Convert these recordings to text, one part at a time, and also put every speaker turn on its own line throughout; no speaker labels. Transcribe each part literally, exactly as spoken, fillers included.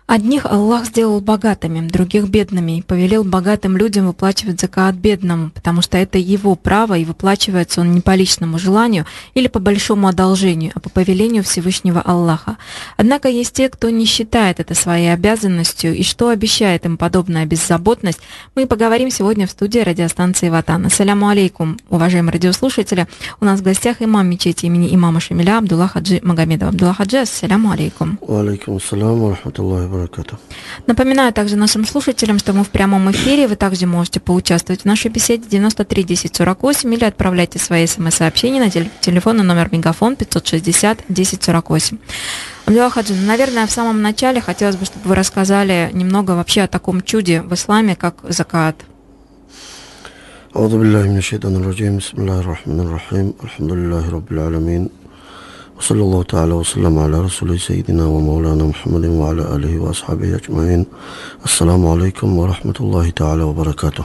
Одних Аллах сделал богатыми, других бедными, и повелел богатым людям выплачивать закат бедному, потому что это его право, и выплачивается он не по личному желанию или по большому одолжению, а по повелению Всевышнего Аллаха. Однако есть те, кто не считает это своей обязанностью, и что обещает им подобная беззаботность, мы поговорим сегодня в студии радиостанции Ватан. Ассаляму алейкум, уважаемые радиослушатели. У нас в гостях имам мечети имени имама Шамиля Абдулла Хаджи Магомедов. Абдулла Хаджи, ассаляму алейкум.
Алейкум ассаляму ва рахматуллахи ва баракатуху.
Напоминаю также нашим слушателям, что мы в прямом эфире. Вы также можете поучаствовать в нашей беседе девяносто три десять сорок восемь или отправляйте свои смс-сообщения на телефонный номер Мегафон пятьсот шестьдесят десять сорок восемь. Абдулла Хаджи, наверное, в самом начале хотелось бы, чтобы вы рассказали немного вообще о таком чуде в исламе, как закат.
Аузу биллахи минаш шайтанир раджим. Бисмиллахир рахманир рахим. Алхамдулиллахи раббил аламин. وصلى الله تعالى وسلم على رسوله سيدنا ومولانا محمد وعلى آله وأصحابه أجمعين. السلام عليكم ورحمة الله تعالى وبركاته.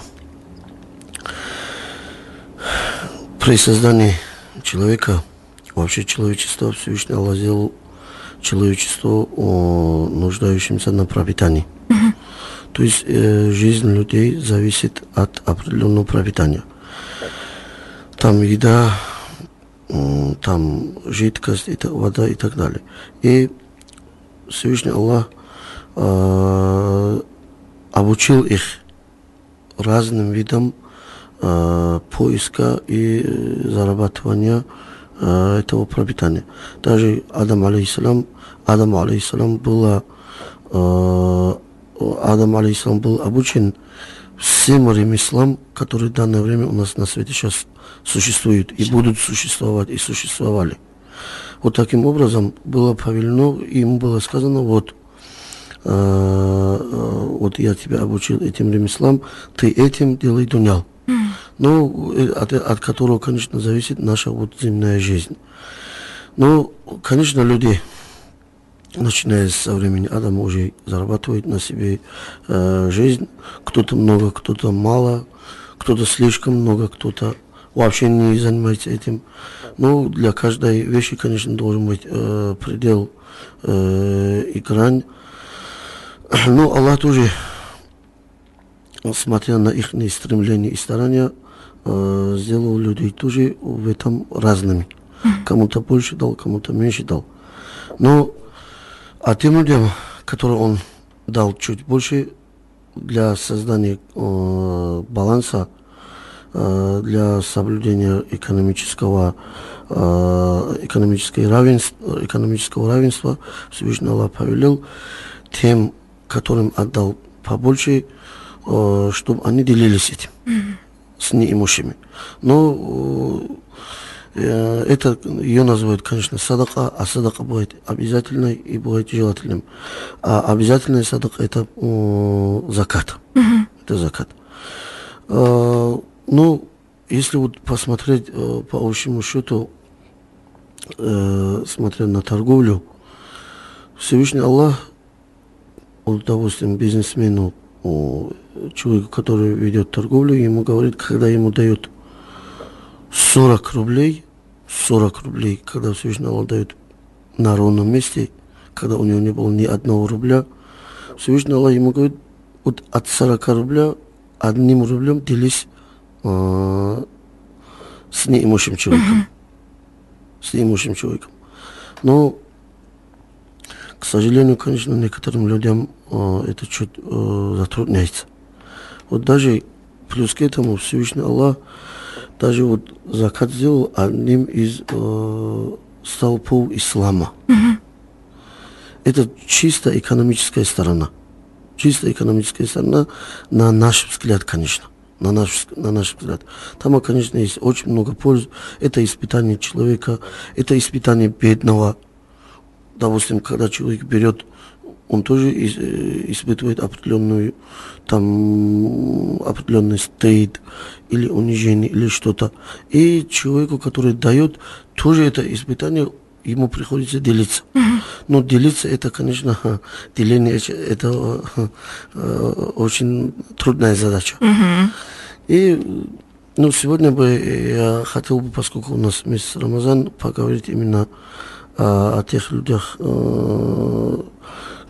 При создании человека, вообще человечества, Всевышний Аллах сделал человечество нуждающимся на пропитании. Mm-hmm. То есть э, жизнь людей зависит от определенного пропитания. Там еда, там жидкость, вода и так далее. И Всевышний Аллах э, обучил их разным видам э, поиска и зарабатывания э, этого пропитания. Даже Адам алейхиссалам, Адам алейхиссалам было, э, Адам алейхиссалам был обучен всем ремеслам, которые в данное время у нас на свете сейчас существуют и будут существовать, и существовали. Вот таким образом было повелено, ему было сказано, вот, э, э, вот я тебя обучил этим ремеслам, ты этим делай дунял. Mm. Ну, от, от которого, конечно, зависит наша вот земная жизнь. Ну, конечно, люди, начиная со времени Адама, уже зарабатывают на себе э, жизнь. Кто-то много, кто-то мало, кто-то слишком много, кто-то вообще не занимается этим. Ну, для каждой вещи, конечно, должен быть э, предел э, и грань. Но Аллах тоже, смотря на их стремления и старания, э, сделал людей тоже в этом разными. Кому-то больше дал, кому-то меньше дал. Но а тем людям, которым он дал чуть больше для создания э, баланса, э, для соблюдения экономического, э, экономического равенства, экономического равенства, Всевышний Аллах повелел тем, которым отдал побольше, э, чтобы они делились этим mm-hmm. с неимущими. Но э, это ее называют, конечно, садака, а садака бывает обязательной и бывает желательным. А обязательная садака это э, закат. Mm-hmm. Это закат. Э, ну, если вот посмотреть э, по общему счету, э, смотря на торговлю, Всевышний Аллах, удовольствием бизнесмену, э, человеку, который ведет торговлю, ему говорит, когда ему дают сорок рублей, сорок рублей, когда Всевышний Аллах дает на ровном месте, когда у него не было ни одного рубля, Всевышний Аллах ему говорит, вот от сорока рубля одним рублем делись э, с неимущим человеком. Mm-hmm. С неимущим человеком. Но, к сожалению, конечно, некоторым людям э, это чуть э, затрудняется. Вот даже плюс к этому Всевышний Аллах даже вот закат сделал одним из э, столпов ислама. Mm-hmm. Это чисто экономическая сторона. Чисто экономическая сторона, на наш взгляд, конечно. На наш, на наш взгляд. Там, конечно, есть очень много пользы. Это испытание человека, это испытание бедного. Допустим, когда человек берет, он тоже испытывает определенную, там, определенный стыд или унижение, или что-то. И человеку, который дает, тоже это испытание, ему приходится делиться. Mm-hmm. Но делиться, это, конечно, деление, это очень трудная задача. Mm-hmm. И, ну, сегодня бы я хотел бы, поскольку у нас месяц Рамазан, поговорить именно о, о тех людях,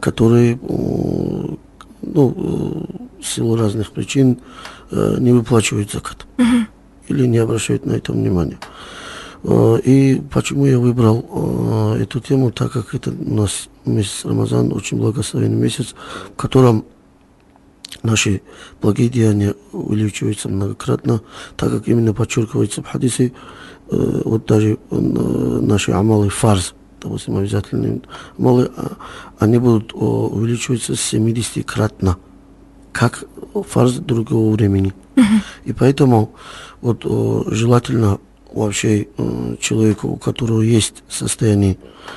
которые ну, в силу разных причин не выплачивают закат uh-huh. или не обращают на это внимания. И почему я выбрал эту тему, так как это у нас месяц Рамазан, очень благословенный месяц, в котором наши благие деяния увеличиваются многократно, так как именно подчеркивается в хадисе, вот даже наши амалы фарз, допустим, обязательные амалы, они будут увеличиваться семидесятикратно, как фарз другого времени. Uh-huh. И поэтому вот желательно вообще человеку, у которого есть состояние,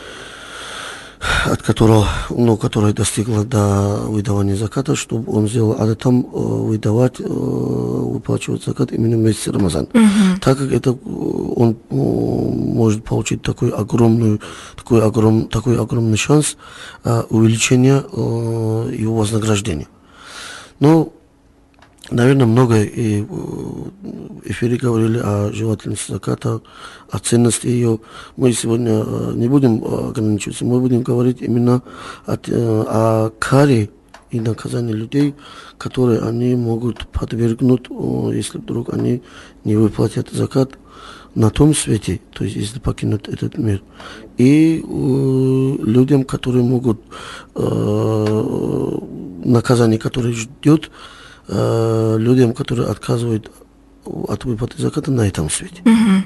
от которого, ну, которое достигло до выдавания заката, чтобы он сделал, а там выдавать, выплачивать закат именно в месяц Рамазан. Uh-huh. Так как это он может получить такой огромный, такой, огром, такой огромный шанс увеличения его вознаграждения. Но наверное, много и в эфире говорили о желательности заката, о ценности ее. Мы сегодня не будем ограничиваться, мы будем говорить именно о, о каре и наказании людей, которые они могут подвергнуть, если вдруг они не выплатят закат на том свете, то есть если покинут этот мир. И э, людям, которые могут, э, наказание, которое ждет, людям, которые отказывают от выплаты заката на этом свете. Uh-huh.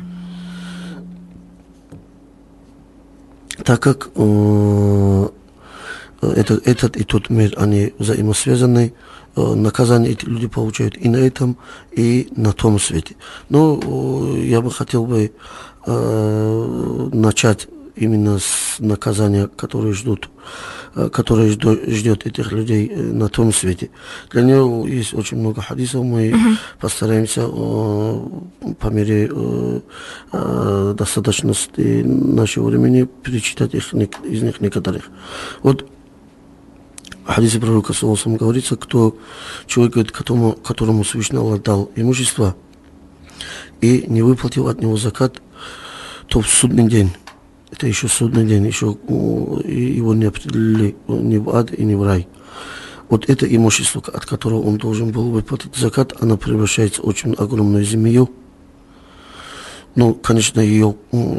Так как э, этот, этот и тот мир, они взаимосвязаны, э, наказание эти люди получают и на этом, и на том свете. Но э, я бы хотел бы э, начать именно с наказания, которые ждут, которые ждет, ждет этих людей на том свете. Для него есть очень много хадисов, мы uh-huh. постараемся э, по мере э, э, достаточности нашего времени перечитать их, из них некоторых. Вот в хадисе пророка саллаллаху алейхи ва саллям говорится, кто человек, говорит, которому, которому Всевышний Аллах дал имущество и не выплатил от него закат, то в судный день, это еще судный день, еще его не определили ни в ад и ни в рай. Вот это имущество, от которого он должен был выплатить закат, оно превращается в очень огромную змею. Ну, конечно, ее,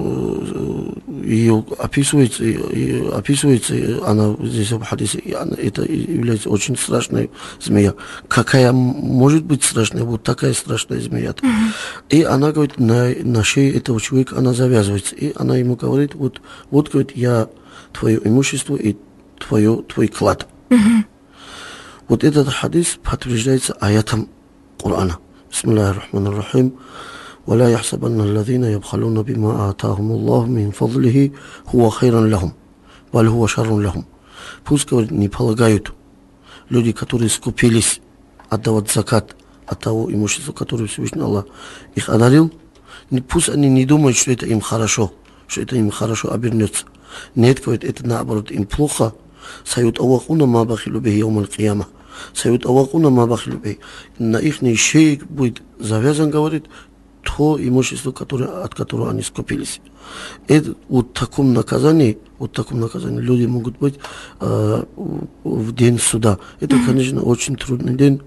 ее описывается, описывается, она здесь в хадисе, и она, это является очень страшной змея. Какая может быть страшная, вот такая страшная змея. Mm-hmm. И она говорит, на, на шее этого человека она завязывается, и она ему говорит, вот, вот говорит, я твое имущество и твое, твой клад. Mm-hmm. Вот этот хадис подтверждается аятом Корана. Бисмиллахир-рахманир-рахим. ولا يحسبن الذين يبخلون بما آتاهم الله من فضله هو خيرا لهم بل هو شر لهم. Пусть, говорит, не полагают люди, которые скупились отдавать закат от того имущества, которое Всевышний Аллах их одарил, пусть они не думают, что это им хорошо, что это им хорошо обернется. Нет, говорит, это наоборот им плохо. Сают Аллахуна ма бахилу бихи яумал кияма. Сают Аллахуна ма бахилу бихи. На их шее будет завязан, говорит, то имущество, которое, от которого они скупились. Это, вот таком наказании, вот таком наказании люди могут быть э, в день суда. Это, конечно, очень трудный день.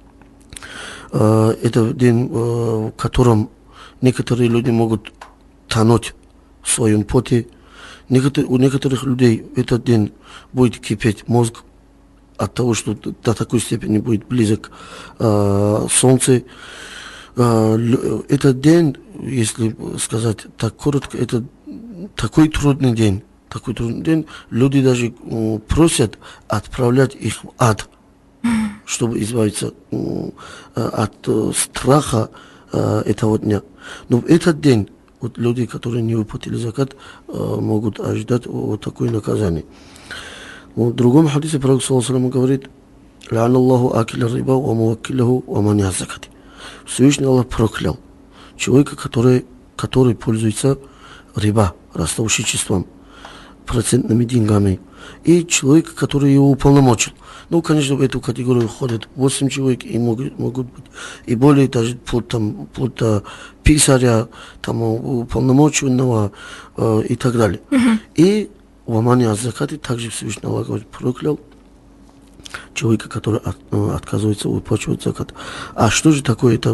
Э, это день, э, в котором некоторые люди могут тонуть в своем поте. Некотор, у некоторых людей этот день будет кипеть мозг от того, что до такой степени будет близок э, солнце. Этот день, если сказать так коротко, это такой трудный день, такой трудный день, люди даже просят отправлять их в ад, чтобы избавиться от страха этого дня. Но в этот день вот люди, которые не выплатили закат, могут ожидать вот такое наказание. В другом хадисе пророк саллаллаху алейхи ва саллям говорит: «Ла'ана Аллаху акиля риба ва муаккилаху ва мани'а закати». Всевышний Аллах проклял человека, который, который пользуется риба, ростовщичеством, процентными деньгами, и человека, который его уполномочил. Ну, конечно, в эту категорию входят восемь человек, и могут, могут быть и более, даже вплоть, там, вплоть до писаря, там, уполномоченного э, и так далее. Uh-huh. И в Амане аз-Закате также Всевышний Аллах говорит, проклял человека, который от, отказывается выплачивать закат. А что же такое это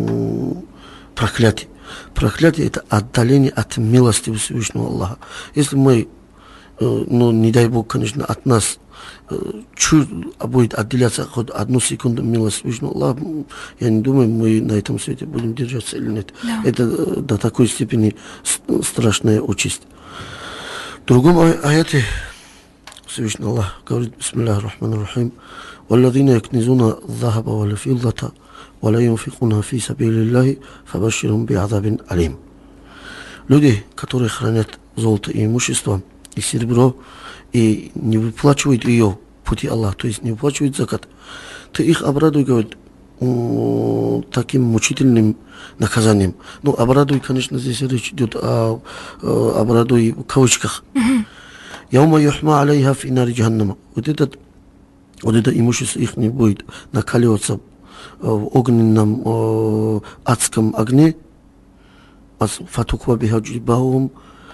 проклятие? Проклятие – это отдаление от милости Всевышнего Аллаха. Если мы, ну, не дай Бог, конечно, от нас чуть будет отделяться хоть одну секунду милость Всевышнего Аллаха, я не думаю, мы на этом свете будем держаться или нет. Да. Это до такой степени страшная участь. В другом аяте Всевышний Аллах говорит: бисмиллахи рахмани рахим, валладина якнизуна захаба вал фиддата ва ла юнфикуна фи сабилиллахи фабашширхум би'азабин алим. Люди, которые хранят золото и имущество, и серебро, и не выплачивают ее в пути Аллаха, то есть не выплачивают закат, ты их обрадуй, говорит, таким мучительным наказанием. Ну, обрадуй, конечно, здесь речь идет о, о обрадуй в кавычках. Яума юхма алейха фи нари джаханнама. Вот этот, вот это имущество их не будет накаливаться в огненном э, адском огне. Фатуква биха джибахум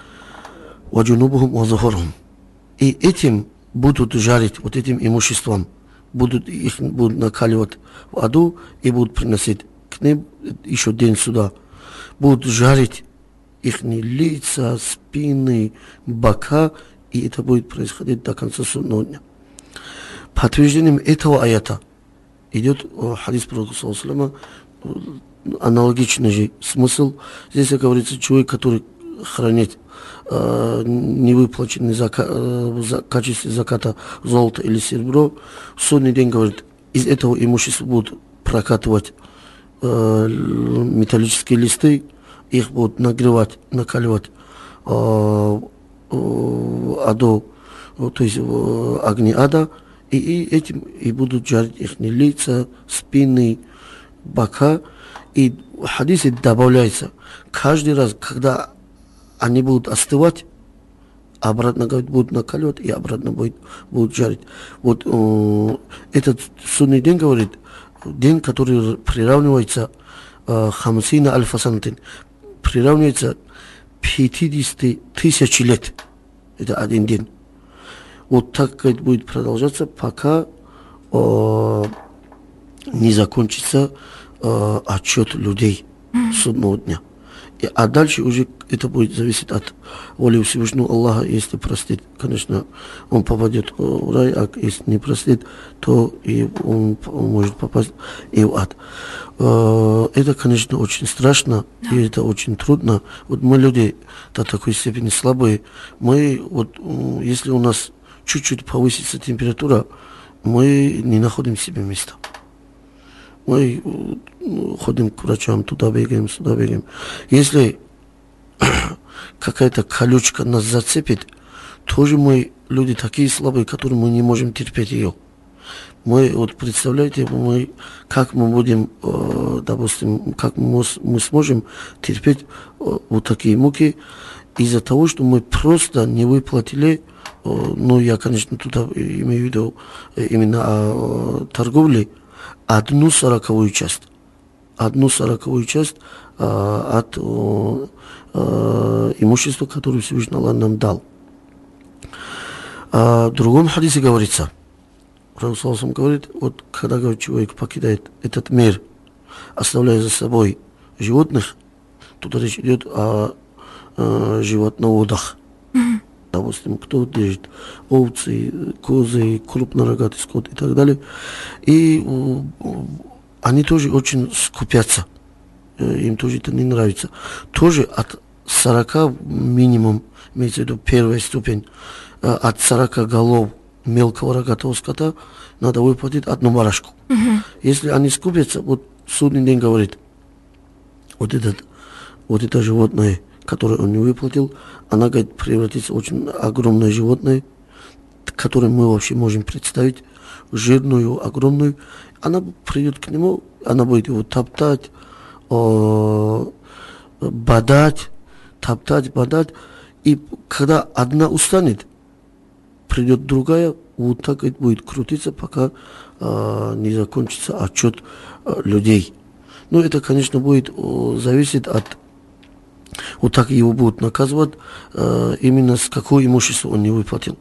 ва джунубухум ва захурхум. И этим будут жарить, вот этим имуществом, будут их будут накаливать в аду и будут приносить к ним еще день суда. Будут жарить их лица, спины, бока, и это будет происходить до конца судного дня. Подтверждением этого аята идет хадис пророка саллаллаху алейхи ва саллям, аналогичный же смысл. Здесь говорится, человек, который хранит э, невыплаченный зака, э, в качестве заката золото или серебро, в судный день, говорит, из этого имущества будут прокатывать э, металлические листы, их будут нагревать, накаливать э, э, аду, то есть э, огни ада, и, и этим и будут жарить их лица, спины, бока. И в хадисе добавляется, каждый раз, когда они будут остывать, обратно, говорит, будут накаливать и обратно будет, будут жарить. Вот э, этот судный день, говорит, день, который приравнивается э, хамсина аль-фасантин, приравнивается пятидесяти тысяч лет. Это один день. Вот так, говорит, будет продолжаться, пока э, не закончится э, отчет людей судного дня. И, а дальше уже это будет зависеть от воли Всевышнего Аллаха. Если простит, конечно, он попадет в рай, а если не простит, то и он может попасть и в ад. Это, конечно, очень страшно, да. И это очень трудно. Вот мы люди до такой степени слабые. Мы, вот, если у нас чуть-чуть повысится температура, мы не находим себе места. Мы ходим к врачам, туда бегаем, сюда бегаем. Если какая-то колючка нас зацепит, тоже мы люди такие слабые, которые мы не можем терпеть ее. Мы, вот представляете, мы, как мы будем, э, допустим, как мы, мы сможем терпеть э, вот такие муки из-за того, что мы просто не выплатили, э, ну, я, конечно, туда имею в виду э, именно о э, торговле, одну сороковую часть, одну сороковую часть э, от э, э, имущества, которое Всевышний Аллах нам дал. А в другом хадисе говорится, Пророк говорит, вот когда, говорит, человек покидает этот мир, оставляя за собой животных, тут речь идет о, о животноводах. Mm-hmm. Допустим, кто держит овцы, козы, крупнорогатый скот и так далее. И uh, они тоже очень скупятся. Им тоже это не нравится. Тоже от сорока минимум, имеется в виду первая ступень, от сорока голов мелкого рогатого скота надо выплатить одну барашку. Uh-huh. Если они скупятся, вот судный день говорит, вот, этот, вот это животное, которое он не выплатил, она, говорит, превратится в очень огромное животное, которое мы вообще можем представить, жирную, огромную. Она придет к нему, она будет его топтать, о, бодать, топтать, бодать. И когда одна устанет, придет другая, вот так и будет крутиться, пока а, не закончится отчет а, людей. Ну, это, конечно, будет о, зависеть от, вот так его будут наказывать, а, именно с какого имущества он не выплатил.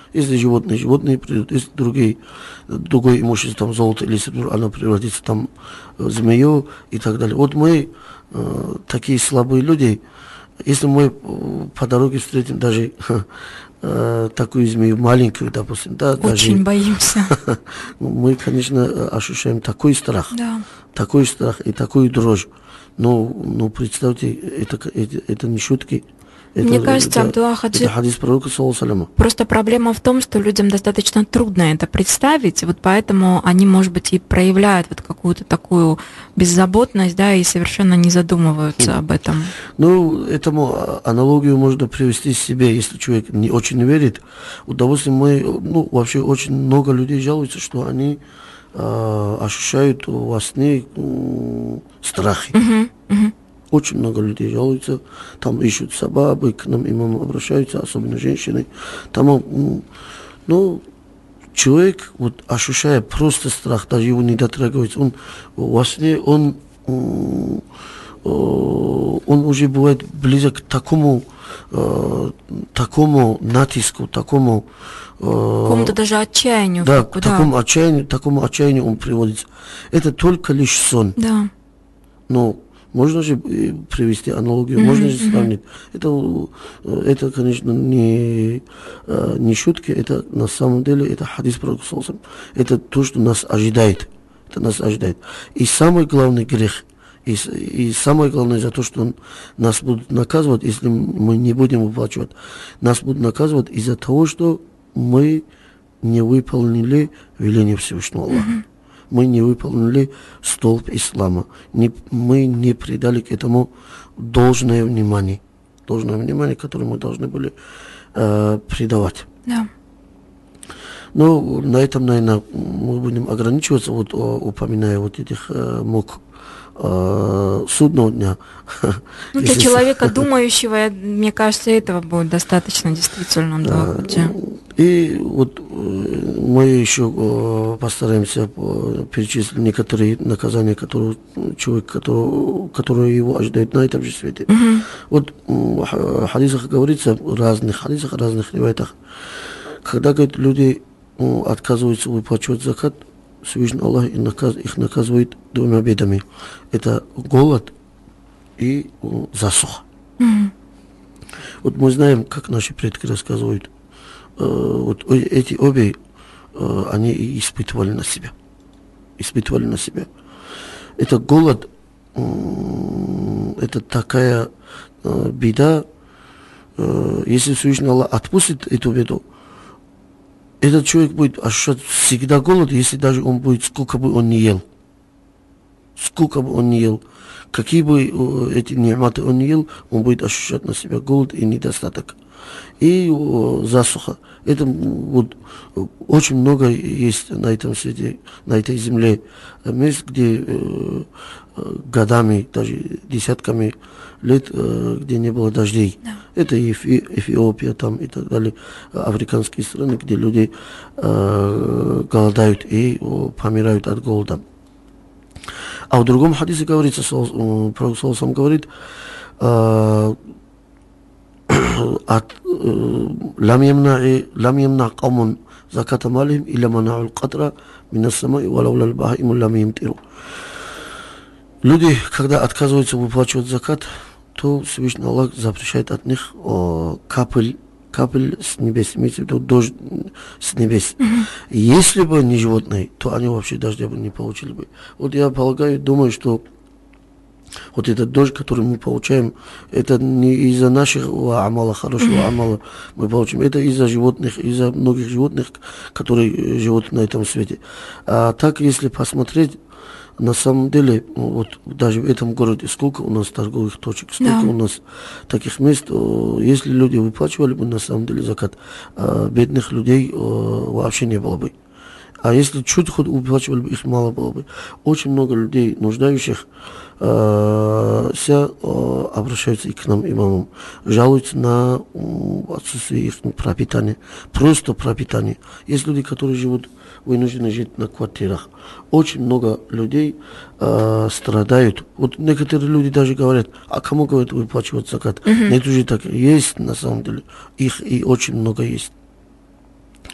Если животные, животные придут, если другие, другое имущество, там золото или серебро, оно превратится там в змею и так далее. Вот мы, э, такие слабые люди, если мы по дороге встретим даже э, такую змею маленькую, допустим, да,
очень
даже,
боимся.
Мы, конечно, ощущаем такой страх,
Да.
такой страх и такую дрожь. Но, но представьте, это, это, это не шутки. Это,
Мне кажется,
это,
Абдулла Хаджи,
это хадис пророка, саллаллаху.
Просто проблема в том, что людям достаточно трудно это представить, вот поэтому они, может быть, и проявляют вот какую-то такую беззаботность, да, и совершенно не задумываются об этом.
Ну, этому аналогию можно привести себе, если человек не очень верит. Вот, допустим, мы, ну, вообще очень много людей жалуются, что они э, ощущают во сне э, страхи.
Uh-huh, uh-huh.
Очень много людей жалуются, там ищут собаку, к нам имаму обращаются, особенно женщины. Там, ну, человек, вот, ощущая просто страх, даже его не дотрагивается, он во сне, он, он уже бывает близок к такому, такому натиску, такому...
Какому-то даже отчаянию.
Да,
к
такому отчаянию, такому отчаянию он приводится. Это только лишь сон.
Да.
Но можно же привести аналогию, mm-hmm, можно же сравнить. Mm-hmm. Это, это, конечно, не, не шутки, это на самом деле это хадис пророка саллаллаху алейхи ва саллям. Это то, что нас ожидает. Это нас ожидает. И самый главный грех, и, и самое главное за то, что он, нас будут наказывать, если мы не будем выплачивать, нас будут наказывать из-за того, что мы не выполнили веление Всевышнего Аллаха. Mm-hmm. Мы не выполнили столб ислама. Не, мы не придали к этому должное внимание. Должное внимание, которое мы должны были э, придавать.
Да.
Ну, на этом, наверное, мы будем ограничиваться, вот, упоминая вот этих э, мук э, судного дня.
Ну, для человека думающего, мне кажется, этого будет достаточно действительно. Да.
И вот мы еще постараемся перечислить некоторые наказания, которые человек, которого, которые его ожидают на этом же свете. Uh-huh. Вот в хадисах говорится, в разных хадисах, в разных риваятах, когда, говорит, люди отказываются выплачивать закат, Всевышний Аллах их наказывает двумя бедами. Это голод и засуха. Uh-huh. Вот мы знаем, как наши предки рассказывают, вот эти обе, они испытывали на себя. Испытывали на себя. Это голод, это такая беда, если Всевышний Аллах отпустит эту беду, этот человек будет ощущать всегда голод, если даже он будет, сколько бы он ни ел. Сколько бы он ни ел. Какие бы эти ни'маты он ни ел, он будет ощущать на себя голод и недостаток. И о, засуха. Это вот очень много есть на этом свете, на этой земле мест, где э, годами, даже десятками лет, э, где не было дождей. Да. Это Эфи, Эфиопия там и так далее, африканские страны, где люди э, голодают и о, помирают от голода. А в другом хадисе говорится, пророк саллаллаху говорит, э, от лам ямна лам ямна qawmun заката малихим илля манау аль-катра мин ас-сама'i валаула аль-бахаиму лам ямтиру. Люди, когда отказываются выплачивать закат, то Всевышний Аллах запрещает от них о, капель, капель с небес, имеется в виду дождь с небес. Mm-hmm. Если бы не животные, то они вообще дождя бы не получили бы. Вот я полагаю, думаю, что вот этот дождь, который мы получаем, это не из-за нашего амала, хорошего mm-hmm. амала мы получим, это из-за животных, из-за многих животных, которые живут на этом свете. А так, если посмотреть, на самом деле, вот даже в этом городе, сколько у нас торговых точек, сколько yeah. у нас таких мест, если люди выплачивали бы на самом деле закат, бедных людей вообще не было бы. А если чуть хоть выплачивали бы, их мало было бы. Очень много людей, нуждающих, э, вся э, обращаются и к нам, имамам, жалуются на э, отсутствие их пропитания. Просто пропитание. Есть люди, которые живут, вынуждены жить на квартирах. Очень много людей э, страдают. Вот некоторые люди даже говорят, а кому, говорят, выплачивать закат? Mm-hmm. Нет уже так. Есть на самом деле. Их и очень много есть.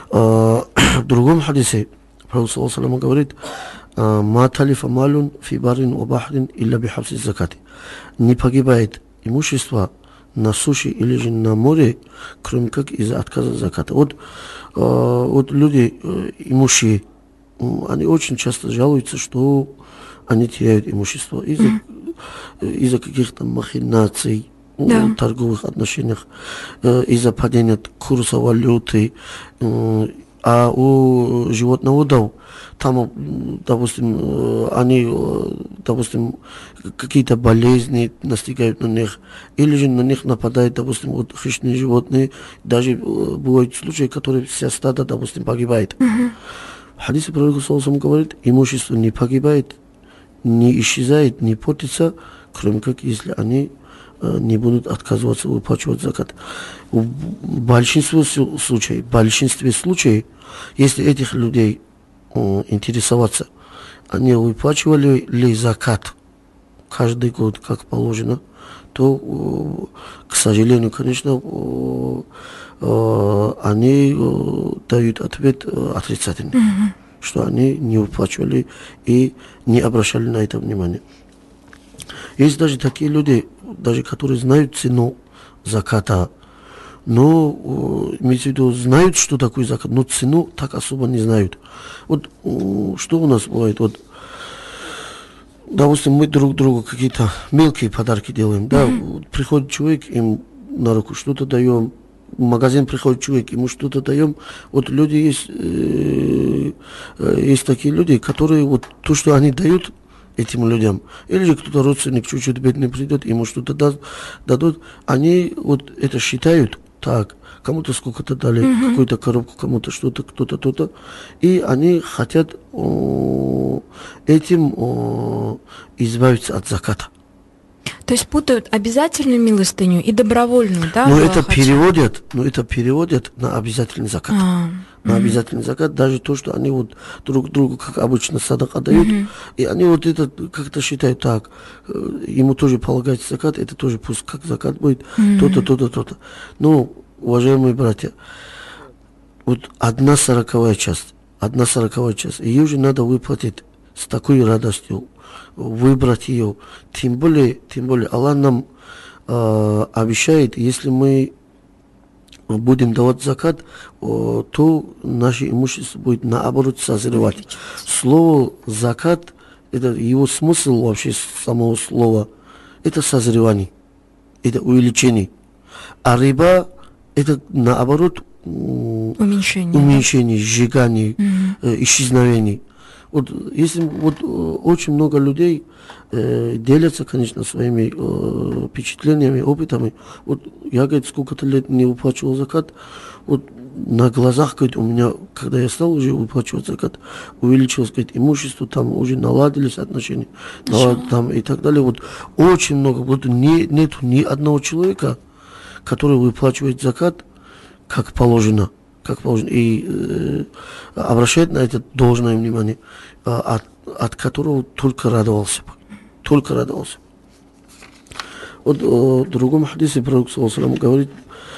В другом хадисе Пророк саллаллаху алейхи ва саллям говорит: «Ма талифа малун фи барин ва бахрин илля бихабси закати». Не погибает имущество на суше или же на море, кроме как из-за отказа заката. Вот, вот люди имущие, они очень часто жалуются, что они теряют имущество из-за, mm-hmm. из-за каких-то махинаций, да. торговых отношениях, из-за падения курса валюты. А у животноводов там, допустим, они, допустим, какие-то болезни настигают на них, или же на них нападают, допустим, вот хищные животные, даже бывают случаи, которые вся стада, допустим, погибает. Mm-hmm. В хадисе Пророк саллаллаху алейхи ва саллям говорит: имущество не погибает, не исчезает, не портится, кроме как если они не будут отказываться выплачивать закат. В большинстве случаев, в большинстве случаев, если этих людей э, интересоваться, они выплачивали ли закат каждый год, как положено, то, э, к сожалению, конечно, э, э, они э, дают ответ э, отрицательный, mm-hmm. что они не выплачивали и не обращали на это внимание. Есть даже такие люди, даже которые знают цену заката, но, имеется в виду, знают, что такое закат, но цену так особо не знают. Вот что у нас бывает, вот, допустим, мы друг другу какие-то мелкие подарки делаем, mm-hmm. да, вот, приходит человек, им на руку что-то даем, в магазин приходит человек, ему что-то даем. Вот люди есть, э, есть такие люди, которые вот то, что они дают этим людям, или же кто-то родственник чуть-чуть бедный придет, ему что-то даст, дадут, они вот это считают так, кому-то сколько-то дали, mm-hmm. какую-то коробку, кому-то что-то, кто-то, то-то, и они хотят о, этим о, избавиться от заката.
То есть путают обязательную милостыню и добровольную, да?
Но это переводят, но это переводят на обязательный закат. А, на угу. обязательный закат, даже то, что они вот друг другу, как обычно, садака дают, угу. и они вот это как-то считают так, ему тоже полагается закат, это тоже пусть как закат будет, угу. то-то, то-то, то-то. Но, уважаемые братья, вот одна сороковая часть, одна сороковая часть, ее же надо выплатить с такой радостью, выбрать ее. Тем более, тем более Аллах нам э, обещает, если мы будем давать закат, э, то наше имущество будет наоборот созревать. Слово закат, это его смысл вообще самого слова, это созревание, это увеличение. А риба, это наоборот
уменьшение,
уменьшение, сжигание, угу. э, исчезновение. Вот если вот очень много людей э, делятся, конечно, своими э, впечатлениями, опытами. Вот я, говорит, сколько-то лет не выплачивал закат. Вот на глазах, говорит, у меня, когда я стал уже выплачивать закат, увеличилось, говорит, имущество, там уже наладились отношения, налад, там и так далее. Вот очень много. Вот не, нету ни одного человека, который выплачивает закат, как положено. Как положено, и э, обращает на это должное внимание, э, от, от которого только радовался. Только радовался. Вот э, в другом хадисе Пророк саллаллаху алейхи ва саллям говорит: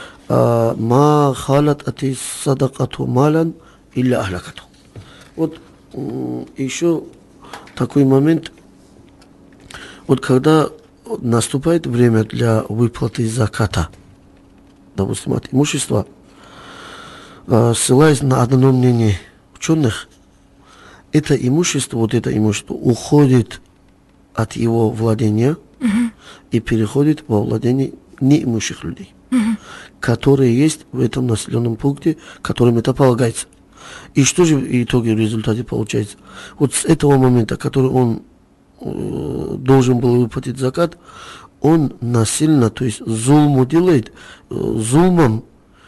«Ма халат ати садакату малян илля ахлакату». Вот э, еще такой момент, вот когда наступает время для выплаты заката, допустим, от имущества, ссылаясь на одно мнение ученых, это имущество, вот это имущество уходит от его владения uh-huh. и переходит во владение неимущих людей, uh-huh. которые есть в этом населенном пункте, которым это полагается. И что же в итоге в результате получается? Вот с этого момента, который он э, должен был выплатить закат, он насильно, то есть зулму делает, э, зулмом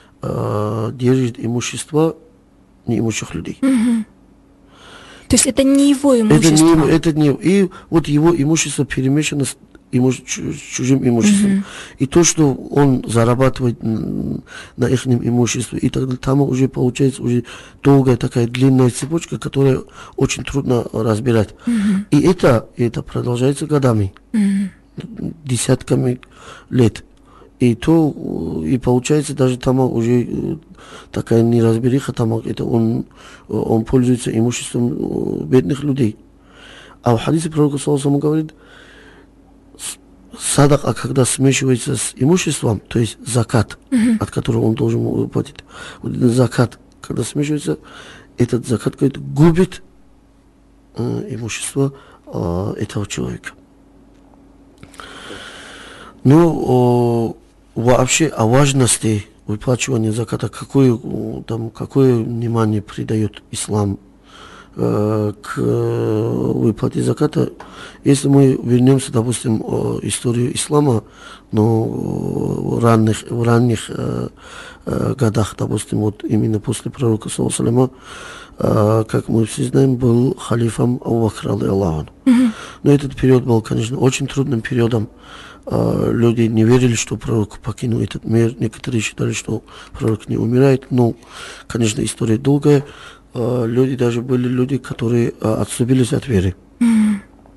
держит имущество неимущих людей. Угу.
То есть это не его имущество?
Это не, это не, и вот его имущество перемешано с имуще, чужим имуществом. Угу. И то, что он зарабатывает на их имуществе, и тогда там уже получается уже долгая такая длинная цепочка, которая очень трудно разбирать. Угу. И это, это продолжается годами, угу. десятками лет. И то, и получается, даже там уже такая неразбериха, там это он, он пользуется имуществом бедных людей. А в хадисе пророка саллаллаху говорит, садака, когда смешивается с имуществом, то есть закат, uh-huh. от которого он должен выплатить, вот закат, когда смешивается, этот закат, говорит, губит э, имущество э, этого человека. Ну, о, вообще о важности выплачивания заката, какое, там, какое внимание придает ислам э, к выплате заката. Если мы вернемся, допустим, в историю ислама, но в ранних, в ранних э, э, годах, допустим, вот именно после пророка, саллаллаху алейхи ва саллям, э, как мы все знаем, был халифом Абу Бакр, радийаллаху анху. Mm-hmm. Но этот период был, конечно, очень трудным периодом. Uh, люди не верили, что пророк покинул этот мир. Некоторые считали, что пророк не умирает. Но, конечно, история долгая. Uh, люди даже были люди, которые uh, отступились от веры. Mm-hmm.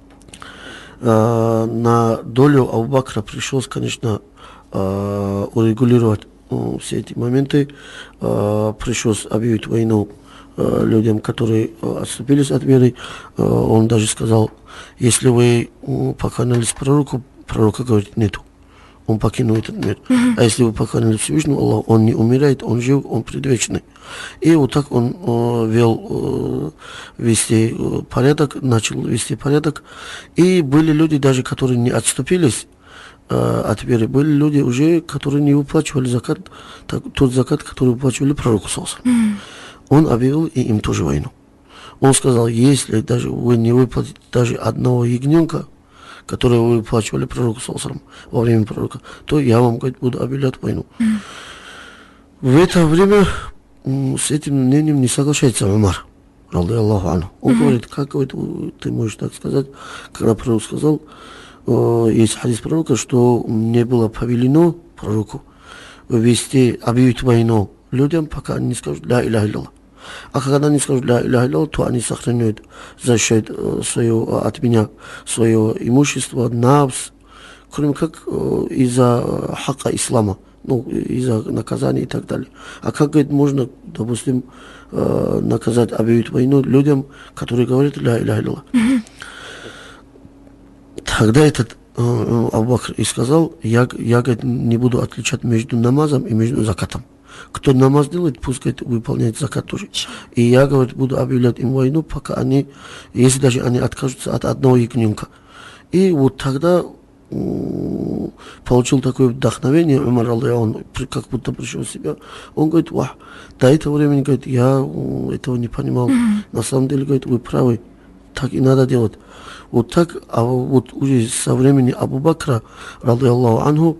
Uh, на долю Абу Бакра пришлось, конечно, uh, урегулировать uh, все эти моменты. Uh, пришлось объявить войну uh, людям, которые uh, отступились от веры. Uh, он даже сказал, если вы uh, поклонялись пророку, пророка говорит, нету. Он покинул этот мир. Mm-hmm. А если вы поклонились Всевышнему Аллаху, он не умирает, он жив, он предвечный. И вот так он э, вел э, вести э, порядок, начал вести порядок. И были люди даже, которые не отступились э, от веры, были люди уже, которые не выплачивали закат, так, тот закат, который выплачивали пророку саллаллаху алейхи ва саллям. Mm-hmm. Он объявил и им тоже войну. Он сказал, если даже вы не выплатите даже одного ягненка, которые вы выплачивали пророку саллаллаху алейхи ва саллям во время пророка, то я вам, говорит, буду объявлять войну. Mm. В это время м, с этим мнением не соглашается Умар, радийаллаху анху. Он mm-hmm. говорит, как, говорит, ты можешь так сказать, когда пророк сказал, э, есть хадис пророка, что не было повелено пророку вести, объявить войну людям, пока они не скажут ля иляха илlallah. А когда они скажут ля иляха илlallah, то они сохраняют, защищают э, свое, от меня свое имущество, навс, кроме как э, из-за хака ислама, ну, из-за наказания и так далее. А как, говорит, можно, допустим, э, наказать, объявить войну людям, которые говорят ля иляха илlallah. Mm-hmm. Тогда этот э, Абу Бакр и сказал, я, я говорит, не буду отличать между намазом и между закатом. Кто намаз делает, пусть, говорит, выполняет закат тоже. И я, говорит, буду объявлять им войну, пока они, если даже они откажутся от одного ягненка. И вот тогда м- получил такое вдохновение, Умар, он как будто пришел в себя. Он говорит, вах, до этого времени, говорит, я м- этого не понимал. Mm-hmm. На самом деле, говорит, вы правы, так и надо делать. Вот так, а вот уже со времени Абу Бакра, радийаллаху анху,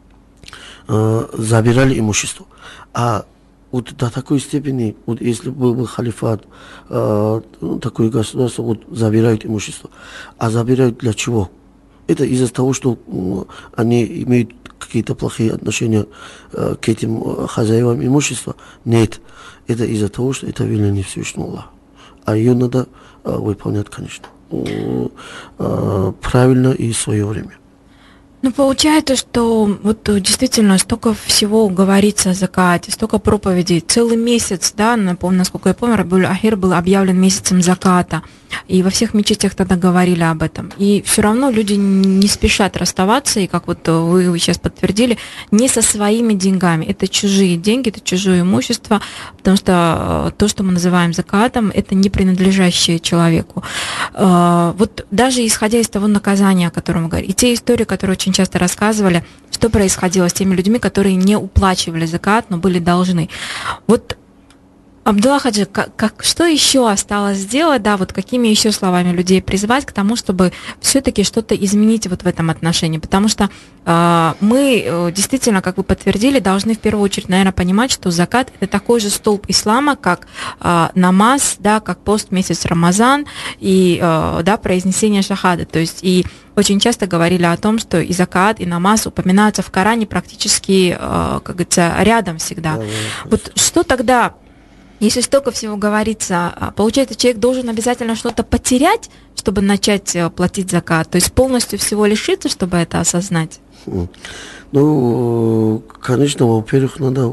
э, забирали имущество. А вот до такой степени, вот если был бы халифат, э, такое государство, вот забирают имущество. А забирают для чего? Это из-за того, что э, они имеют какие-то плохие отношения э, к этим э, хозяевам имущества? Нет. Это из-за того, что это веление Всевышнего Аллаха. А ее надо э, выполнять, конечно, э, э, правильно и в свое время.
Ну, получается, что вот действительно столько всего говорится о закате, столько проповедей. Целый месяц, да, напомню, насколько я помню, Рабиуль Ахир был объявлен месяцем заката. И во всех мечетях тогда говорили об этом. И все равно люди не спешат расставаться, и как вот вы, вы сейчас подтвердили, не со своими деньгами. Это чужие деньги, это чужое имущество, потому что то, что мы называем закатом, это не принадлежащее человеку. Вот даже исходя из того наказания, о котором мы говорим, и те истории, которые очень часто рассказывали, что происходило с теми людьми, которые не уплачивали закат, но были должны. Вот Абдулла Хаджи, как, как, что еще осталось сделать, да, вот какими еще словами людей призвать к тому, чтобы все-таки что-то изменить вот в этом отношении, потому что э, мы э, действительно, как вы подтвердили, должны в первую очередь, наверное, понимать, что закат – это такой же столб ислама, как э, намаз, да, как пост месяц Рамазан и, э, да, произнесение шахады, то есть и очень часто говорили о том, что и закат, и намаз упоминаются в Коране практически, э, как говорится, рядом всегда. Да, вот что тогда... Если столько всего говорится, получается, человек должен обязательно что-то потерять, чтобы начать платить закат, то есть полностью всего лишиться, чтобы это осознать?
Ну, конечно, во-первых, надо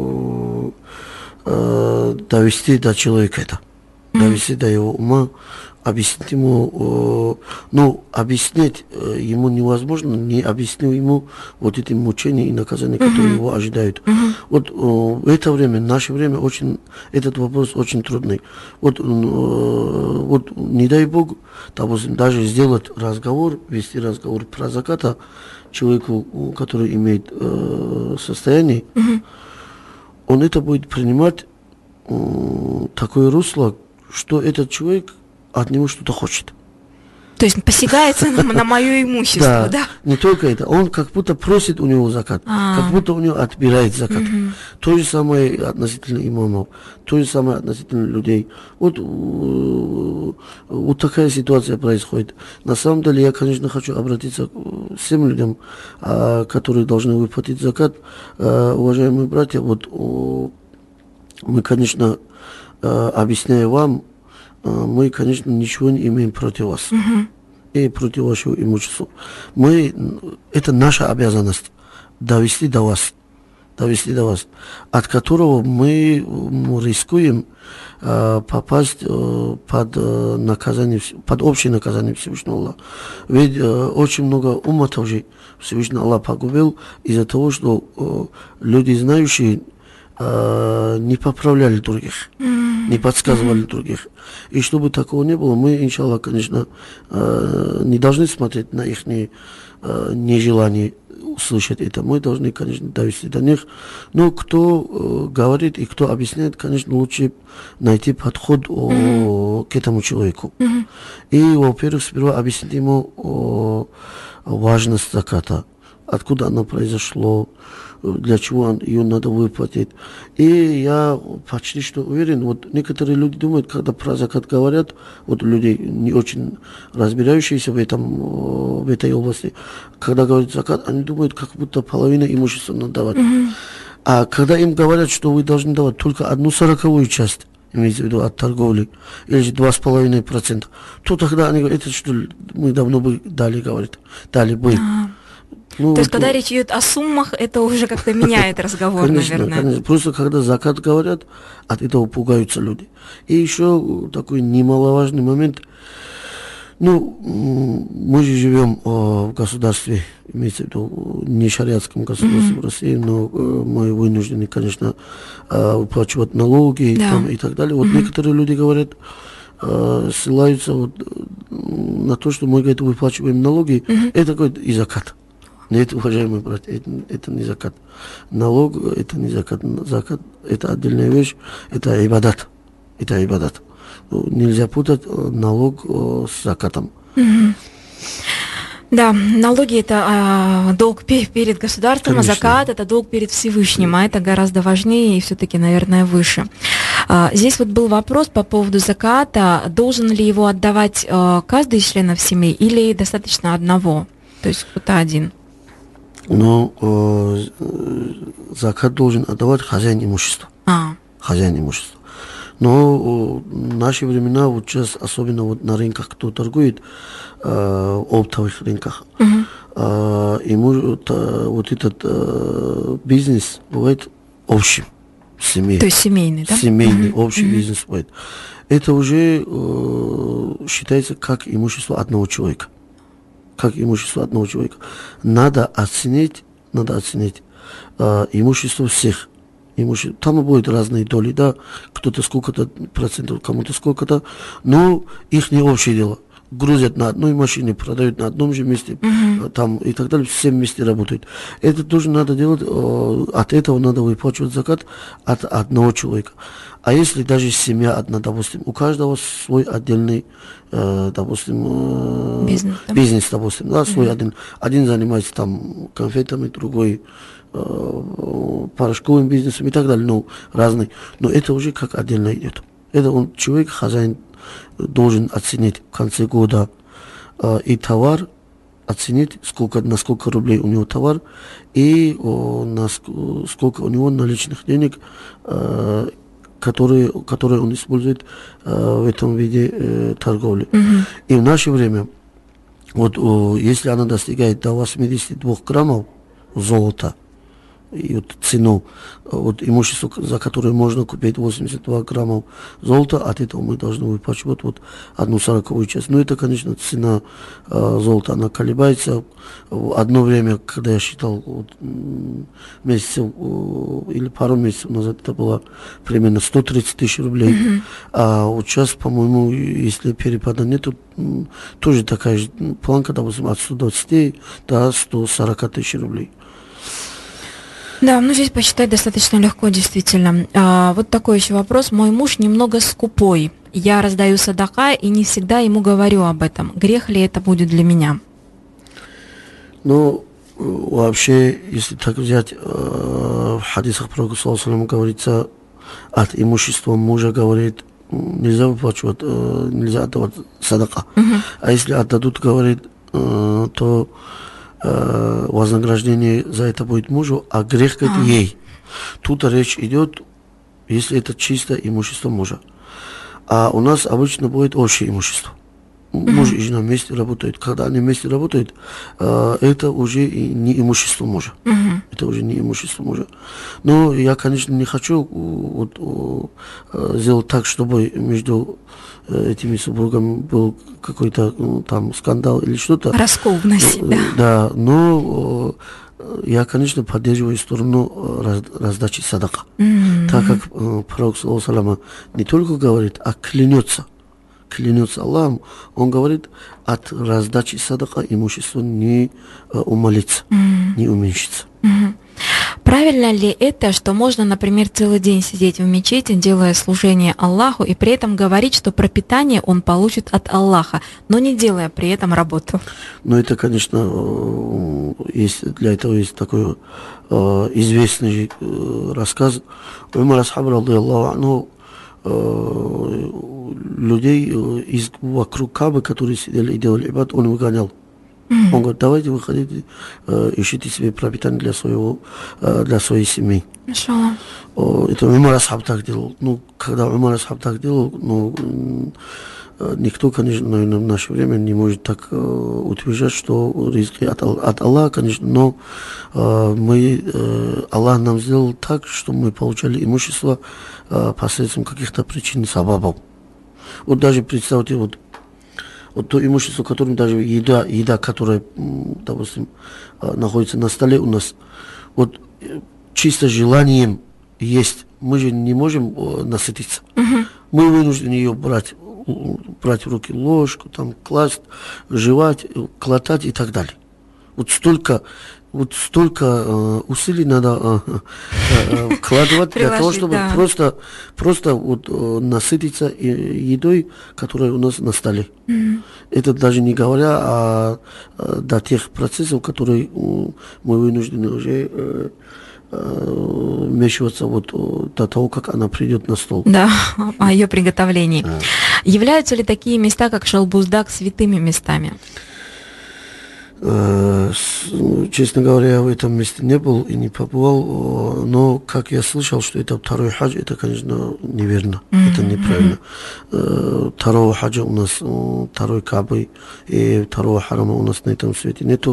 э, довести до человека это, довести до его ума, объяснить ему, э, ну, объяснить э, ему невозможно, не объяснил ему вот эти мучения и наказания, которые его ожидают. Вот э, в это время, в наше время, очень, этот вопрос очень трудный. Вот, э, вот не дай Бог, допустим, даже сделать разговор, вести разговор про заката человеку, который имеет э, состояние, mm-hmm. он это будет принимать э, такое русло, что этот человек от него что-то хочет.
То есть посягается на, на мое имущество, да, да?
Не только это. Он как будто просит у него закат, А-а-а. как будто у него отбирает закат. Mm-hmm. То же самое относительно имамов, то же самое относительно людей. Вот, вот такая ситуация происходит. На самом деле, я, конечно, хочу обратиться к всем людям, которые должны выплатить закат. Уважаемые братья, вот мы, конечно, объясняя вам, мы, конечно, ничего не имеем против вас uh-huh. и против вашего имущества. Мы, это наша обязанность довести до вас, довести до вас, от которого мы рискуем э, попасть э, под э, наказание, под общее наказание Всевышнего Аллаха. Ведь э, очень много умматов же Всевышний Аллах погубил из-за того, что э, люди, знающие, э, не поправляли других. Mm-hmm. Не подсказывали mm-hmm. других. И чтобы такого не было, мы, иншаллах, конечно, э, не должны смотреть на их не, э, нежелание услышать это. Мы должны, конечно, довести до них. Но кто э, говорит и кто объясняет, конечно, лучше найти подход mm-hmm. о, к этому человеку. Mm-hmm. И, во-первых, сперва объяснить ему о, важность заката, откуда оно произошло, для чего ее надо выплатить. И я почти что уверен, вот некоторые люди думают, когда про закат говорят, вот люди не очень разбирающиеся в этом, в этой области, когда говорят закат, они думают, как будто половина имущества надо давать. Mm-hmm. А когда им говорят, что вы должны давать только одну сороковую часть, имеется в виду от торговли, или же два с половиной процента, то тогда они говорят, это что мы давно бы дали, говорят, дали бы. Ah. Ну,
То есть, когда речь идет о суммах, это уже как-то меняет разговор,
конечно,
наверное.
Конечно. Просто когда закат говорят, от этого пугаются люди. И еще такой немаловажный момент. Ну, мы же живем в государстве, имеется в виду не шариатском государстве mm-hmm. в России, но мы вынуждены, конечно, выплачивать налоги да. там, и так далее. Вот mm-hmm. некоторые люди говорят, ссылаются вот на то, что мы, говорит, выплачиваем налоги, mm-hmm. это говорит и закат. Нет, уважаемые братья, это, это не закат. Налог – это не закат. Закат – это отдельная вещь, это ибадат. Это ибадат. Нельзя путать налог с закатом.
Mm-hmm. Да, налоги – это а, долг перед государством, Конечно. А закат – это долг перед Всевышним, а это гораздо важнее и все-таки, наверное, выше. А, здесь вот был вопрос по поводу заката. Должен ли его отдавать а, каждый из членов семьи или достаточно одного? То есть кто-то один?
Но э, закат должен отдавать хозяин имущества. А. Хозяин имущества. Но э, в наши времена, вот сейчас, особенно вот на рынках, кто торгует, э, оптовых рынках, угу. э, ему э, вот этот э, бизнес бывает общим в семье.
То есть семейный, да?
Семейный, угу. общий угу. бизнес бывает. Это уже э, считается как имущество одного человека. Как имущество одного человека. Надо оценить, надо оценить э, имущество всех. Имущество. Там будет разные доли, да, кто-то сколько-то процентов, кому-то сколько-то, но их не общее дело. Грузят на одной машине, продают на одном же месте, uh-huh. там и так далее, все вместе работают. Это тоже надо делать, э, от этого надо выплачивать закат от одного человека. А если даже семья одна, допустим, у каждого свой отдельный, э, допустим, э, бизнес, да? бизнес, допустим, да, свой uh-huh. один. Один занимается там конфетами, другой э, порошковым бизнесом и так далее, ну, разный. Но это уже как отдельно идет. Это он, человек, хозяин, должен оценить в конце года э, и товар, оценить, сколько, на сколько рублей у него товар, и о, на ск- сколько у него наличных денег, э, которые, которые он использует э, в этом виде э, торговли. Mm-hmm. И в наше время Вот о, если она достигает до восьмидесяти двух граммов золота, и вот цену, вот имущество, за которое можно купить восемьдесят два граммов золота, от этого мы должны выплачивать вот одну сороковую часть. Но это, конечно, цена э, золота, она колебается. Одно время, когда я считал вот, месяцев э, или пару месяцев назад, это было примерно сто тридцать тысяч рублей. Mm-hmm. А вот сейчас, по-моему, если перепада нету, тоже такая же планка, допустим, от ста двадцати до ста сорока тысяч рублей.
Да, ну здесь посчитать достаточно легко, действительно. А, вот такой еще вопрос. Мой муж немного скупой. Я раздаю садака и не всегда ему говорю об этом. Грех ли это будет для меня?
Ну, вообще, если так взять, в хадисах пророка саллаллаху алейхи ва саллям говорится, от имущества мужа, говорит, нельзя выплачивать, нельзя отдавать садака. Uh-huh. А если отдадут, говорит, то вознаграждение за это будет мужу, а грех как а. ей. Тут речь идет, если это чисто имущество мужа. А у нас обычно будет общее имущество. Uh-huh. Муж и жена вместе работают. Когда они вместе работают, это уже не имущество мужа. Uh-huh. Это уже не имущество мужа. Но я, конечно, не хочу вот, сделать так, чтобы между этими супругами был какой-то ну, там скандал или что-то.
Раскол вносить, да.
Да, но я, конечно, поддерживаю сторону раз, раздачи садака. Mm-hmm. Так как э, пророк саллаллаху алейхи ва саллям не только говорит, а клянется. Клянется Аллахом, он говорит, от раздачи садака имущество не э, умалится, mm-hmm. не уменьшится.
Mm-hmm. Правильно ли это, что можно, например, целый день сидеть в мечети, делая служение Аллаху, и при этом говорить, что пропитание он получит от Аллаха, но не делая при этом работу?
Ну, это, конечно, есть, для этого есть такой э, известный э, рассказ. Умар асхаб, радийаллаху анху, э, людей э, из, вокруг Кабы, которые сидели и делали ибад, он выгонял. Mm-hmm. Он говорит, давайте выходите, э, ищите себе пропитание для своего, э, для своей семьи.
Inshallah.
Это Умар асхаб так делал. Ну, когда Умар асхаб так делал, ну, э, никто, конечно, наверное, в наше время не может так э, утверждать, что риски от, от Аллаха, конечно, но э, мы, э, Аллах нам сделал так, что мы получали имущество э, посредством каких-то причин, сабабов. Вот даже представьте, вот Вот то имущество, которым даже еда, еда, которая, допустим, находится на столе у нас, вот чисто желанием есть, мы же не можем насытиться. Uh-huh. Мы вынуждены ее брать, брать в руки ложку, там, класть, жевать, глотать и так далее. Вот столько, вот столько э, усилий надо э, э, вкладывать для того, чтобы да. просто, просто вот, э, насытиться едой, которая у нас на столе. Mm-hmm. Это даже не говоря о, о до тех процессов, которые э, мы вынуждены уже э, э, вмешиваться вот, до того, как она придет на стол.
Да, о ее приготовлении. А. Являются ли такие места, как Шалбуздак, святыми местами?
Честно говоря, я в этом месте не был и не побывал, но как я слышал, что это второй хадж, это, конечно, неверно, mm-hmm. это неправильно. Второго хаджа у нас, второй Кабы и второго харама у нас на этом свете нету.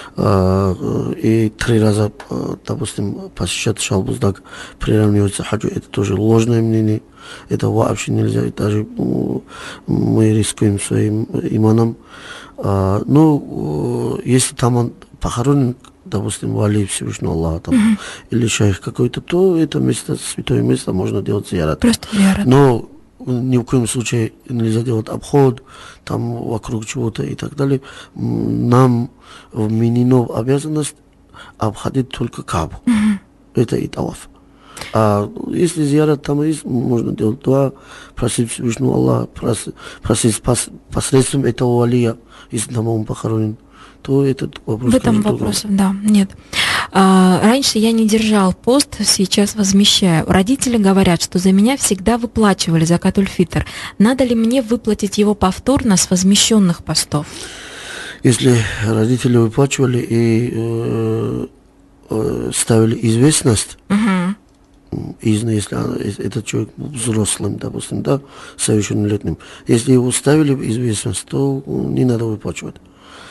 И три раза, допустим, посещать Шалбуздак приравнивается хаджу, это тоже ложное мнение. Это вообще нельзя, и даже мы рискуем своим иманом. А, ну, если там он похоронен, допустим, вали Всевышнего Аллаха, там, mm-hmm. или шейх какой-то, то это место, святое место, можно делать зиярат.
Просто зиярат.
Но ни в коем случае нельзя делать обход, там, вокруг чего-то и так далее. Нам вменено в обязанность обходить только Кабу. Mm-hmm. Это и таваф. А если зиярат там есть, можно делать два, просить Всевышнего Аллаха, просить, просить посредством этого валия, если там он похоронен, то этот вопрос...
В этом вопросе, да, нет. А, раньше я не держал пост, сейчас возмещаю. Родители говорят, что за меня всегда выплачивали закат-уль-фитр. Надо ли мне выплатить его повторно с возмещенных постов?
Если родители выплачивали и э, э, ставили известность, угу. если этот человек был взрослым, допустим, да, совершеннолетним, если его ставили в известность, то не надо выплачивать.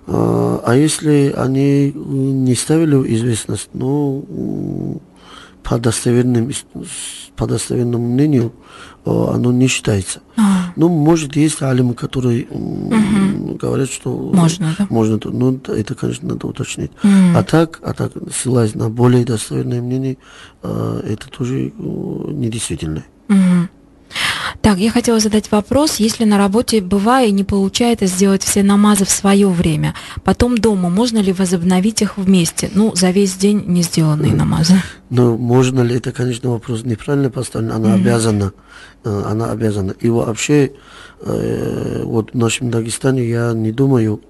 А, а если они не ставили в известность, ну, по достоверным, по достоверному мнению, оно не считается.
А.
Ну, может, есть алимы, которые
Угу.
говорят, что
Можно, да?
можно, но это, конечно, надо уточнить.
Mm.
А так, а так, ссылаясь на более достоверное мнение, это тоже недействительно.
Mm. Так, я хотела задать вопрос, если на работе бывает не получается сделать все намазы в свое время, потом дома, можно ли возобновить их вместе? Ну, за весь день не сделанные намазы.
Ну, можно ли, это, конечно, вопрос неправильно поставлен, она mm-hmm. обязана, она обязана. И вообще, э, вот в нашем Дагестане я не думаю,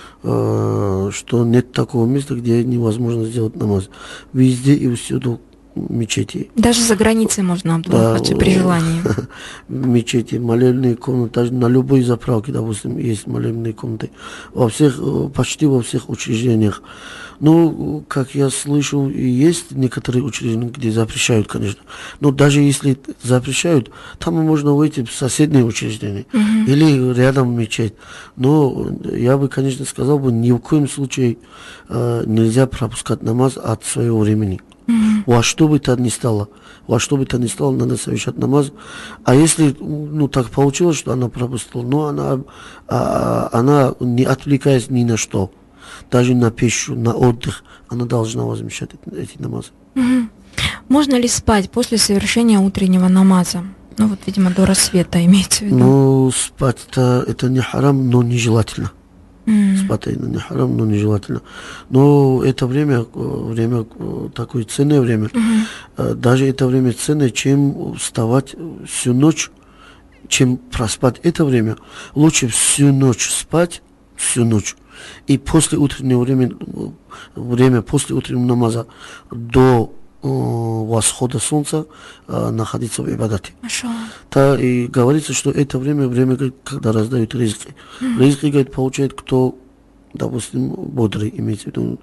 э, что нет такого места, где невозможно сделать намаз. Везде и всюду мечети.
Даже за границей можно обдумать, да, при желании.
Мечети, молельные комнаты, даже на любой заправке, допустим, есть молельные комнаты. Во всех, почти во всех учреждениях. Ну, как я слышал, есть некоторые учреждения, где запрещают, конечно. Но даже если запрещают, там можно выйти в соседнее учреждение uh-huh. или рядом мечеть. Но я бы, конечно, сказал бы, ни в коем случае э, нельзя пропускать намаз от своего времени. Mm-hmm. Во что бы то ни стало, во что бы то ни стало, надо совершать намаз. А если, ну, так получилось, что она пропустила, но она, а, она не отвлекаясь ни на что, даже на пищу, на отдых, она должна возмещать эти намазы.
Mm-hmm. Можно ли спать после совершения утреннего намаза? Ну, вот, видимо, до рассвета имеется в виду.
Ну, спать-то это не харам, но нежелательно.
Mm.
Спать это не харам, но нежелательно. Но это время, время такое ценное время. Mm-hmm. Даже это время ценное, чем вставать всю ночь, чем проспать это время. Лучше всю ночь спать, всю ночь. И после утреннего времени, время после утреннего намаза до э, восхода солнца э, находиться в ибадате. Та, и говорится, что это время, время, когда раздают ризки. Mm-hmm. Ризки, говорит, получает кто, допустим, бодрый, имеется в виду,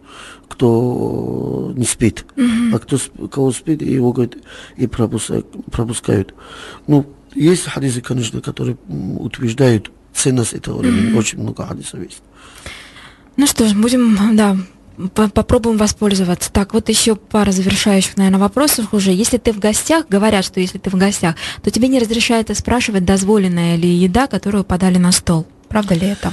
кто не спит. Mm-hmm. А кто, кого спит, его, говорит, и пропускают. пропускают. Ну, есть хадисы, конечно, которые утверждают ценность этого времени. Mm-hmm. Очень много хадисов есть.
Ну что ж, будем, да, попробуем воспользоваться. Так, вот еще пара завершающих, наверное, вопросов уже. Если ты в гостях, говорят, что если ты в гостях, то тебе не разрешается спрашивать, дозволенная ли еда, которую подали на стол. Правда ли это?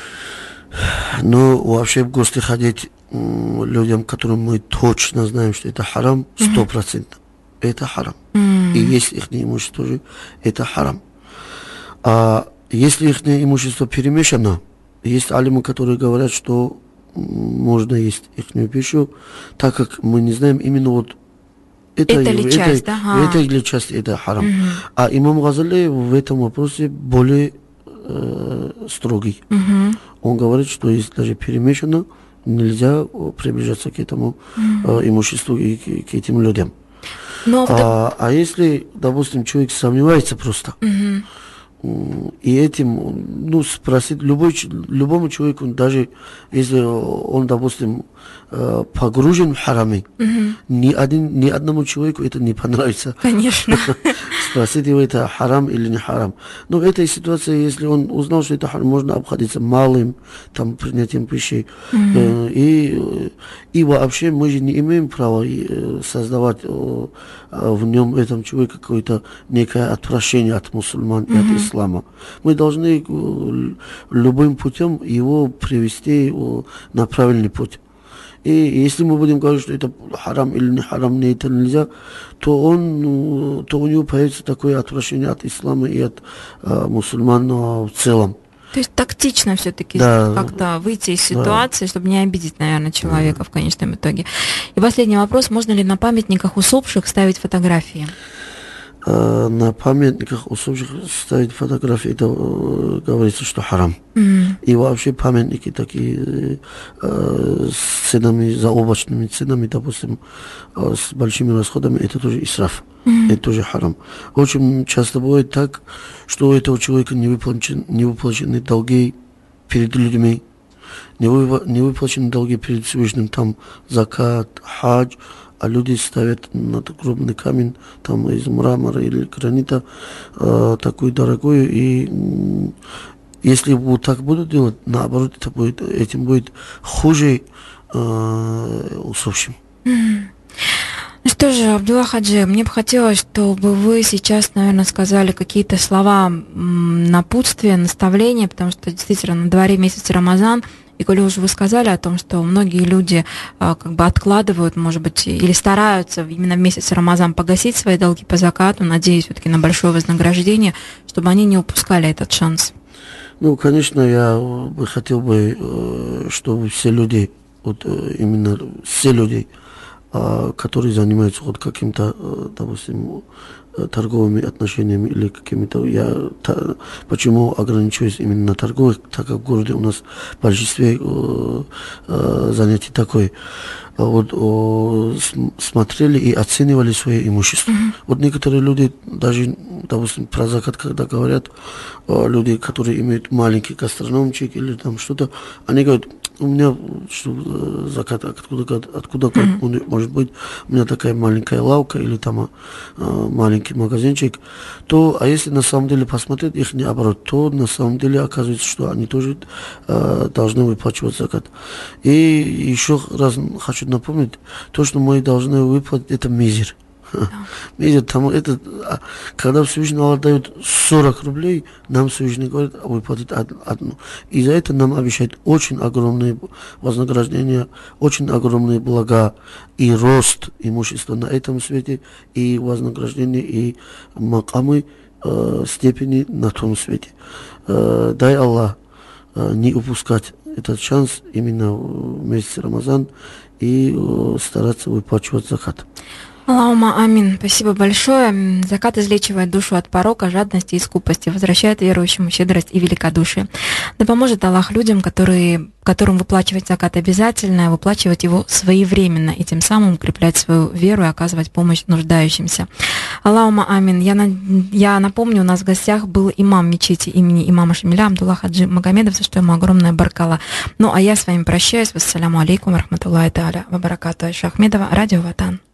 Ну, вообще в гости ходить м, людям, которым мы точно знаем, что это харам, сто процентов. Mm-hmm. Это харам. Mm-hmm. И если их имущество тоже, это харам. А если их имущество перемешано, есть алимы, которые говорят, что можно есть их пищу, так как мы не знаем именно вот это,
это ли
это,
часть,
это,
да?
это или часть, это харам.
Угу.
А имам Газали в этом вопросе более э, строгий.
Угу.
Он говорит, что если даже перемешано, нельзя приближаться к этому угу. э, имуществу и к, к этим людям.
Но
а, а если, допустим, человек сомневается просто, угу. И этим, ну, спросить любой, любому человеку, даже если он, допустим, погружен в хараме, угу. ни, один, ни одному человеку это не понравится.
Конечно.
Спросить его, это харам или не харам. Но в этой ситуации, если он узнал, что это харам, можно обходиться малым там, принятием пищи. Угу. И, и вообще мы же не имеем права создавать в нем, этом человеке, какое-то некое отвращение от мусульман и угу. от ислама. Мы должны любым путем его привести на правильный путь. И если мы будем говорить, что это харам или не харам, не это нельзя, то, он, то у него появится такое отвращение от ислама и от а, мусульман в целом.
То есть тактично все-таки
да,
как-то выйти из ситуации, да. чтобы не обидеть, наверное, человека да. в конечном итоге. И последний вопрос. Можно ли на памятниках усопших ставить фотографии?
На памятниках усопших ставить фотографии, это э, говорится, что харам.
Mm.
И вообще памятники такие э, с ценами, заоблачными ценами, допустим, э, с большими расходами, это тоже исраф, mm. это тоже харам. Очень часто бывает так, что у этого человека не выплачены, не выплачены долги перед людьми, не, вы, не выплачены долги перед Всевышним, там закат, хадж, а люди ставят на крупный камень, там из мрамора или гранита, э, такую дорогую, и, Если вот так будут делать, наоборот, это будет, этим будет хуже э, усопшим.
Ну что же, Абдулла Хаджи, мне бы хотелось, чтобы вы сейчас, наверное, сказали какие-то слова напутствия, наставления, потому что действительно на дворе месяц Рамазан, и коли уже вы сказали о том, что многие люди как бы откладывают, может быть, или стараются именно в месяц Рамазан погасить свои долги по закату, надеясь все-таки на большое вознаграждение, чтобы они не упускали этот шанс.
Ну, конечно, я бы хотел бы, чтобы все люди, вот именно все люди, которые занимаются вот каким-то, допустим, торговыми отношениями или какими-то... Я та, почему ограничиваюсь именно на торговых, так как в городе у нас в большинстве э, э, занятий такое. Вот о, смотрели и оценивали свое имущество. Mm-hmm. Вот некоторые люди, даже, допустим, про закат, когда говорят, о, люди, которые имеют маленький гастрономчик или там что-то, они говорят, у меня что, закат, откуда, откуда mm-hmm. может быть, у меня такая маленькая лавка или там а, маленький магазинчик, то, а если на самом деле посмотреть их наоборот, то на самом деле оказывается, что они тоже а, должны выплачивать закат. И еще раз хочу напомнить, то, что мы должны выплатить, это мизер. Да. Мизер, там это, когда Всевышний Аллах дает сорок рублей, нам Всевышний говорит, выплатить одну. И за это нам обещает очень огромные вознаграждения, очень огромные блага и рост имущества на этом свете, и вознаграждение, и макамы, э, степени на том свете. Э, дай Аллах э, не упускать этот шанс именно в месяц Рамазан и э, стараться выплачивать закат.
Аллахума амин. Спасибо большое. Закат излечивает душу от порока, жадности и скупости, возвращает верующему щедрость и великодушие. Да поможет Аллах людям, которые, которым выплачивать закат обязательно, выплачивать его своевременно и тем самым укреплять свою веру и оказывать помощь нуждающимся. Аллахума амин. Я, на, я напомню, у нас в гостях был имам мечети имени имама Шамиля Абдулла Хаджи Магомедов, за что ему огромное баркала. Ну а я с вами прощаюсь. Вассаляму алейкум, рахматуллахи тааля ва баракатуху. Айша Ахмедова, Радио Ватан.